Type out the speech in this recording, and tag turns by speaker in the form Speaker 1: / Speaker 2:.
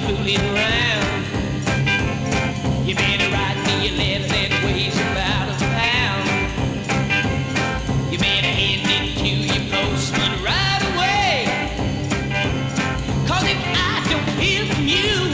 Speaker 1: fooling around. You better write me a letter that weighs about a pound. You better hand it to your postman right away. 'Cause if I don't hear from you,